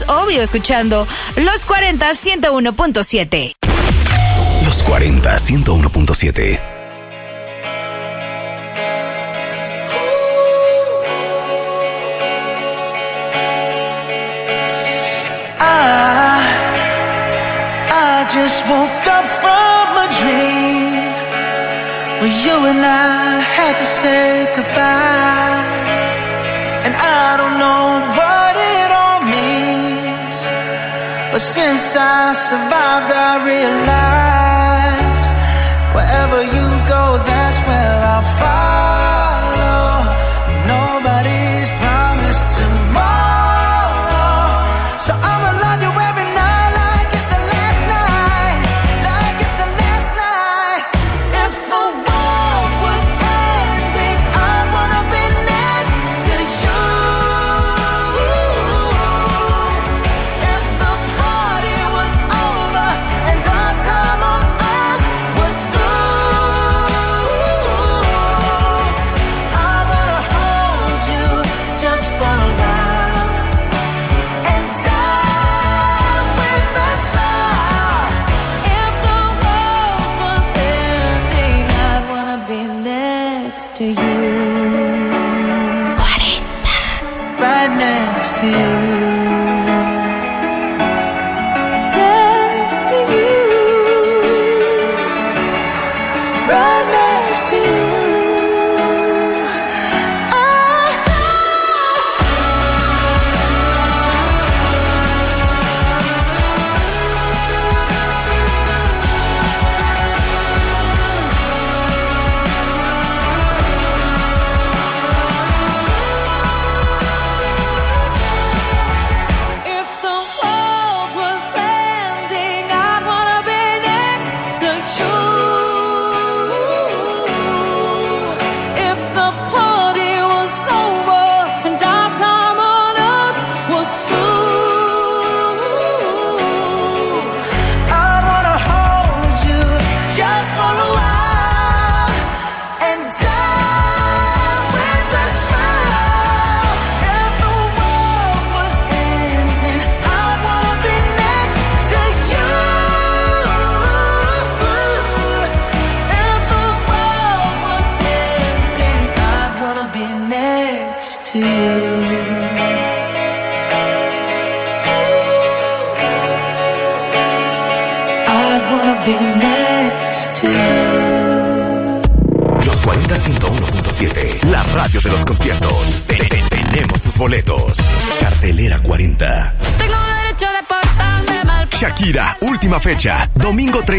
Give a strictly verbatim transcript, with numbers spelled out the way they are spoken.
Obvio, escuchando Los cuarenta, ciento uno punto siete. Los cuarenta, ciento uno punto siete. I, I just woke up from a dream where you and I had to say goodbye. And I don't know what it all means, but since I survived I realized wherever you go, that's where I'll follow. Nobody's promised tomorrow, so I'ma love you every night like it's the last night, like it's the last night. If the world was ending, I'd wanna be next to you. If the party was over and our time on earth was through, I wanna hold you just for a while and die with a smile. If the world was ending, I'd wanna be next to you. Right next to you. Next to you. Right next to you. Oh. If the world was ending, I'd wanna be next to you. If the party was over and our time on earth was through, I'd wanna hold you just for a while and die with a smile. If the world was ending, I'd wanna be next to you. If the world was ending, I'd wanna be next to you. I'd wanna be next to you. Los cuarenta, ciento uno punto siete. La radio de los conciertos. Te- te- Tenemos tus boletos. Cartelera cuarenta. Tengo derecho de portarme mal. Shakira, última fecha. Domingo treinta.